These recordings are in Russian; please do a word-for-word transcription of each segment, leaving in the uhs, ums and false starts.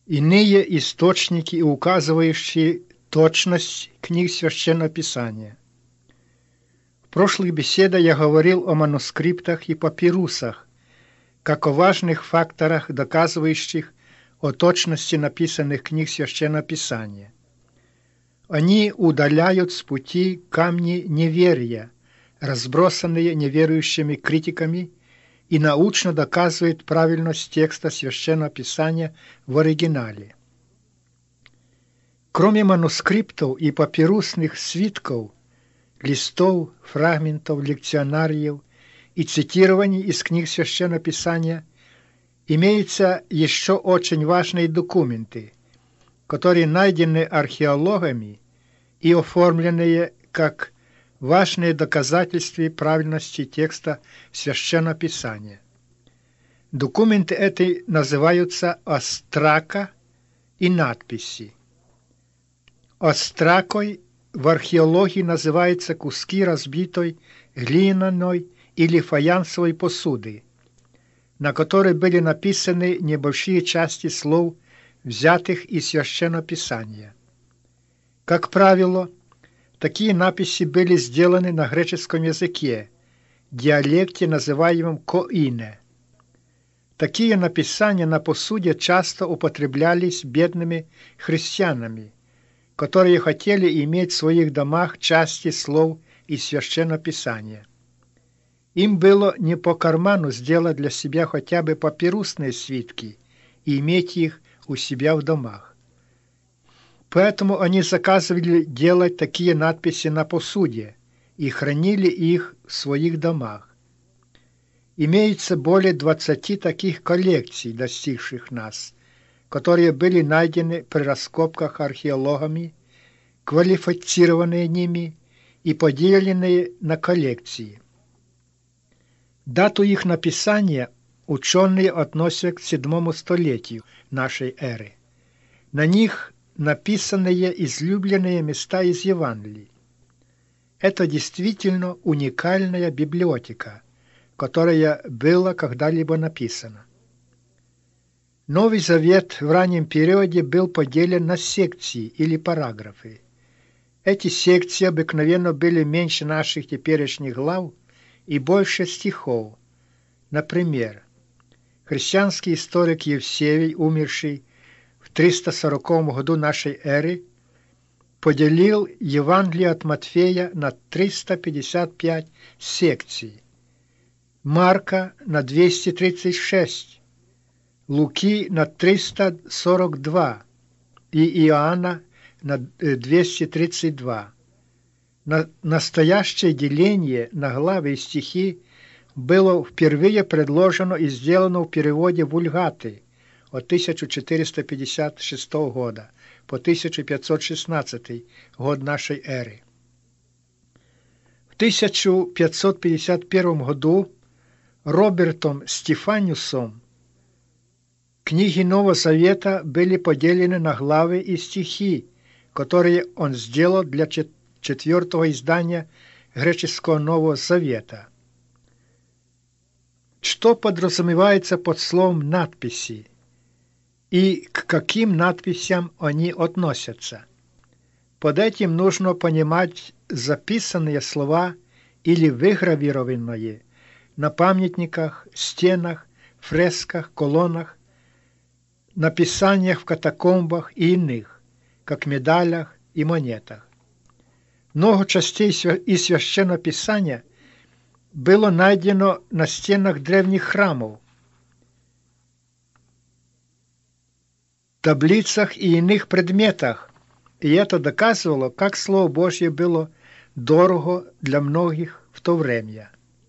Иные источники, указывающие точность книг Священного Писания. В прошлых беседах я говорил о манускриптах и папирусах, как о важных факторах, доказывающих о точности написанных книг Священного Писания. Они удаляют с пути камни неверия, разбросанные неверующими критиками, и научно доказывают правильность текста Священного Писания в оригинале. Кроме манускриптов и папирусных свитков, листов, фрагментов, лекционариев и цитирований из книг Священного Писания, имеются еще очень важные документы, которые найдены археологами и оформленные как важные доказательства правильности текста Священного Писания. Документы эти называются острака и надписи. Остракой в археологии называются куски разбитой глиняной или фаянсовой посуды, на которой были написаны небольшие части слов, взятых из Священного Писания. Как правило, такие надписи были сделаны на греческом языке, диалекте, называемом коине. Такие написания на посуде часто употреблялись бедными христианами, которые хотели иметь в своих домах части слов из Священного Писания. Им было не по карману сделать для себя хотя бы папирусные свитки и иметь их у себя в домах. Поэтому они заказывали делать такие надписи на посуде и хранили их в своих домах. Имеется более двадцати таких коллекций, достигших нас, которые были найдены при раскопках археологами, квалифицированные ними и поделенные на коллекции. Дату их написания ученые относят к седьмому столетию нашей эры. На них написанные излюбленные места из Евангелий. Это действительно уникальная библиотека, которая была когда-либо написана. Новый Завет в раннем периоде был поделен на секции или параграфы. Эти секции обыкновенно были меньше наших теперешних глав и больше стихов. Например, христианский историк Евсевий, умерший в триста сороковом году нашей эры, поделил Евангелие от Матфея на триста пятьдесят пять секций, Марка на двести тридцать шесть, Луки на триста сорок два и Иоанна на двести тридцать два. На настоящее деление на главы и стихи было впервые предложено и сделано в переводе Вульгаты от тысяча четыреста пятьдесят шестого года по тысяча пятьсот шестнадцатый год нашей эры. В тысяча пятьсот пятьдесят первом году Робертом Стефанусом книги Нового Завета были поделены на главы и стихи, которые он сделал для четвертого издания греческого Нового Завета. Что подразумевается под словом «надписи» и к каким надписям они относятся? Под этим нужно понимать записанные слова или выгравированные на памятниках, стенах, фресках, колоннах, написаниях в катакомбах и иных, как медалях и монетах. Много частей из Священного Писания было найдено на стенах древних храмов, таблицах и иных предметах, и это доказывало, как Слово Божье было дорого для многих в то время.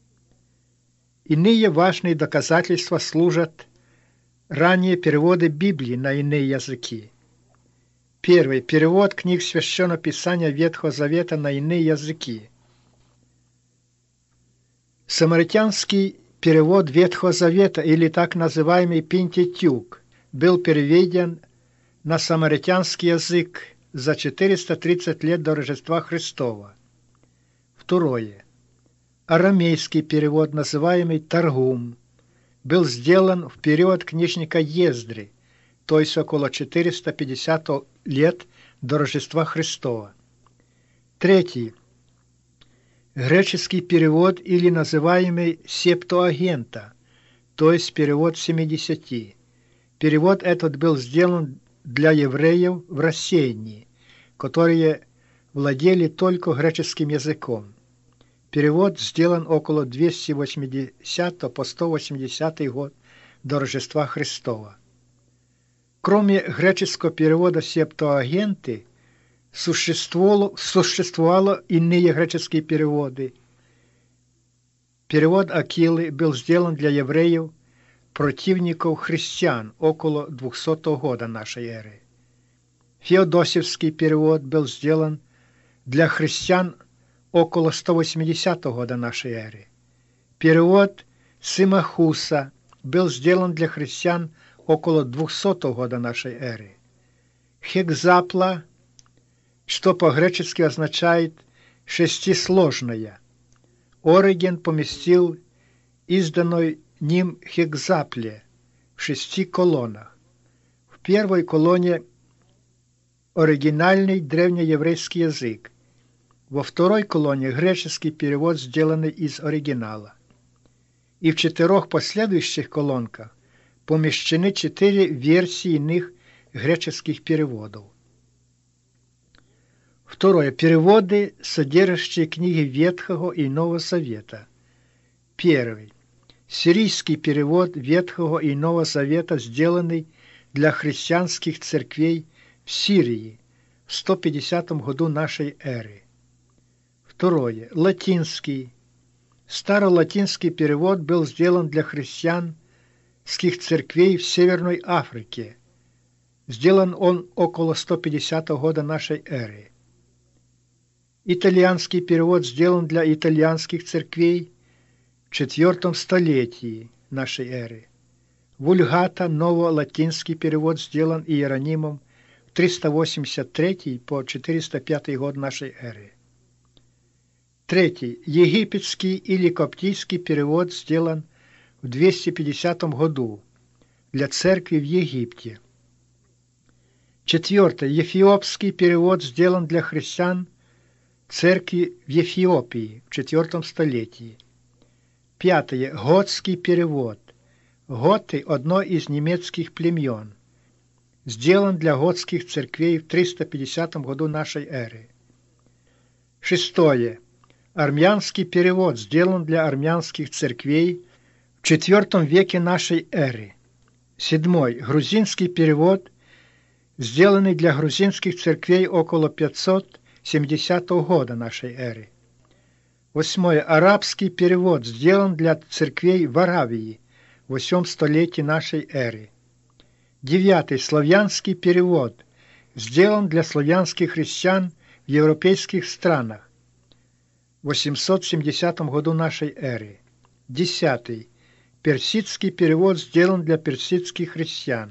Иные важные доказательства служат ранние переводы Библии на иные языки. Первый. Перевод книг Священного Писания Ветхого Завета на иные языки. Самаритянский перевод Ветхого Завета, или так называемый Пентатюк, был переведен на самаритянский язык за четыреста тридцать лет до Рождества Христова. Второе. Арамейский перевод, называемый Таргум, был сделан в период книжника Ездры, то есть около четыреста пятьдесят лет до Рождества Христова. Третий. Греческий перевод или называемый Септуагинта, то есть перевод семидесяти. Перевод этот был сделан для евреев в рассеянии, которые владели только греческим языком. Перевод сделан около двести восьмидесятого по сто восьмидесятый год до Рождества Христова. Кроме греческого перевода Септуагинты, существовало, существовало иные греческие переводы. Перевод Акилы был сделан для евреев, противников христиан, около двухсотого года нашей эры. Феодосевский перевод был сделан для христиан около сто восьмидесятого года нашей эры. Перевод Симахуса был сделан для христиан около двухсотого года нашей эры. Хекзапла, что по-гречески означает «шестисложная», Ориген поместил изданной ним Хекзапле в шести колоннах. В первой колонне оригинальный древнееврейский язык, во второй колонне греческий перевод, сделанный из оригинала. И в четырех последующих колонках помещены четыре версии иных греческих переводов. Второе. Переводы, содержащие книги Ветхого и Нового Завета. Первый. Сирийский перевод Ветхого и Нового Завета, сделанный для христианских церквей в Сирии в сто пятидесятом году нашей эры. Второе. Латинский. Старолатинский перевод был сделан для христианских церквей в Северной Африке. Сделан он около сто пятидесятого года нашей эры. Итальянский перевод сделан для итальянских церквей в четвертом столетии нашей эры. Вульгата, новолатинский перевод, сделан Иеронимом в триста восемьдесят третий по четыреста пятый год нашей эры. Третий. Египетский или коптийский перевод сделан в двести пятидесятом году для церкви в Египте. Четвертое. Эфиопский перевод сделан для христиан церкви в Эфиопии в четвертом столетии. Пятое. Готский перевод. Готы – одно из немецких племен. Сделан для готских церквей в триста пятидесятом году нашей эры. Шестое. Армянский перевод сделан для армянских церквей в четвертом веке нашей эры. Седьмой. Грузинский перевод, сделанный для грузинских церквей около пятьсот семидесятого года нашей эры. Восьмое. Арабский перевод сделан для церквей в Аравии в восьмом столетии нашей эры. Девятый. Славянский перевод сделан для славянских христиан в европейских странах в восемьсот семидесятом году нашей эры. Десятый. Персидский перевод сделан для персидских христиан.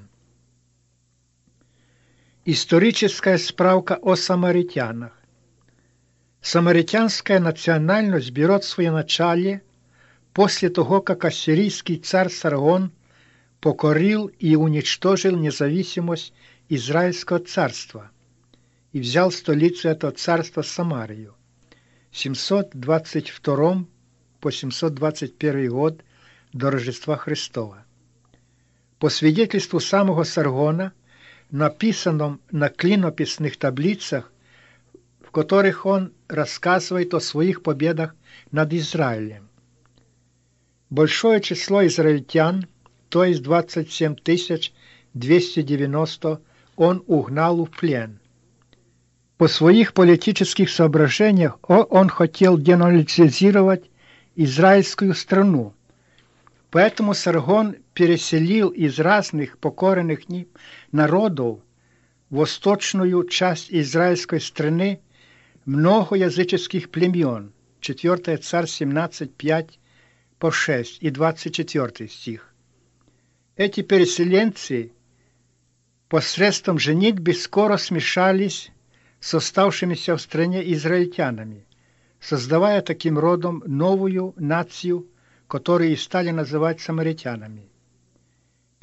Историческая справка о самаритянах. Самаритянская национальность берет свое начало после того, как ассирийский царь Саргон покорил и уничтожил независимость Израильского царства и взял столицу этого царства Самарию в семьсот двадцать втором по семьсот двадцать первый год до Рождества Христова. По свидетельству самого Саргона, написанном на клинописных таблицах, в которых он рассказывает о своих победах над Израилем. Большое число израильтян, то есть двадцать семь тысяч двести девяносто, он угнал в плен. По своих политических соображениях он хотел денационализировать израильскую страну. Поэтому Саргон переселил из разных покоренных ним народов в восточную часть израильской страны много языческих племен. четвёртое Царь семнадцать, пять по шесть и двадцать четвёртый стих. Эти переселенцы посредством женитьбы скоро смешались с оставшимися в стране израильтянами, создавая таким родом новую нацию, которую и стали называть самаритянами.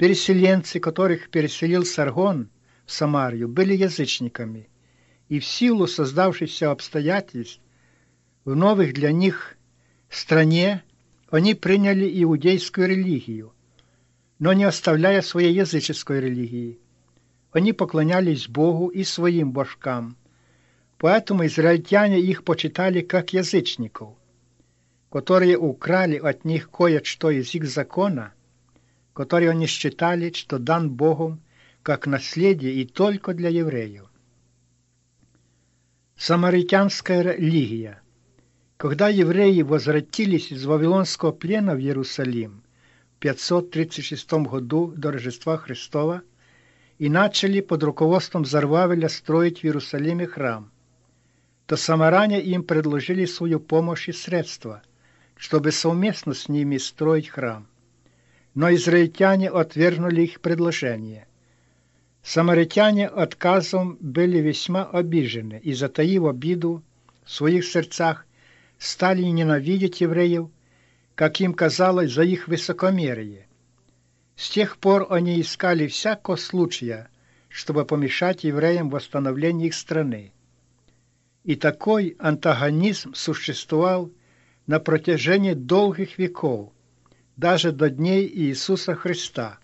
Переселенцы, которых переселил Саргон в Самарию, были язычниками, и в силу создавшихся обстоятельств в новых для них стране они приняли иудейскую религию, но не оставляя своей языческой религии. Они поклонялись Богу и своим божкам, поэтому израильтяне их почитали как язычников, которые украли от них кое-что из их закона, который они считали, что дан Богом как наследие и только для евреев. Самаритянская религия. Когда евреи возвратились из Вавилонского плена в Иерусалим в пятьсот тридцать шестом году до Рождества Христова и начали под руководством Зарувавеля строить в Иерусалиме храм, то самаряне им предложили свою помощь и средства, чтобы совместно с ними строить храм. Но израильтяне отвергнули их предложение. Самаритяне отказом были весьма обижены и, затаив обиду в своих сердцах, стали ненавидеть евреев, как им казалось, за их высокомерие. С тех пор они искали всякого случая, чтобы помешать евреям в восстановлении их страны. И такой антагонизм существовал на протяжении долгих веков, даже до дней Иисуса Христа.